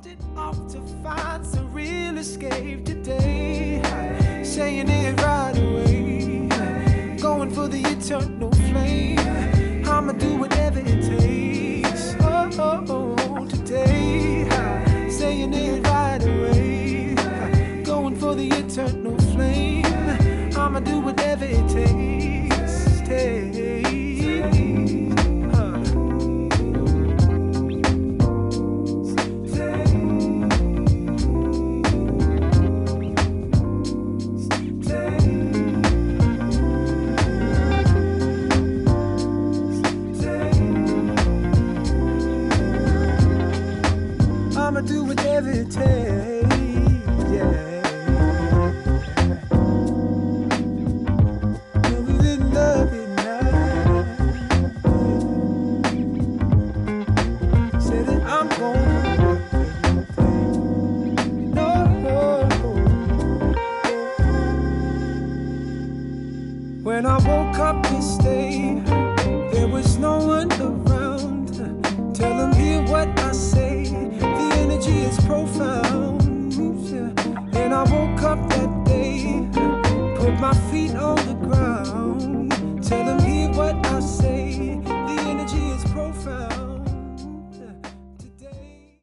drifted off to find some real escape today. Saying it right away. Going for the eternal flame. I'ma do whatever it takes. Today. Saying it right away. Going for the eternal flame. I'ma do whatever it takes. I'ma do whatever it takes, yeah. Love it, love it now. Said that I'm gonna no. When I woke up this day, there was no one around. Tell them here what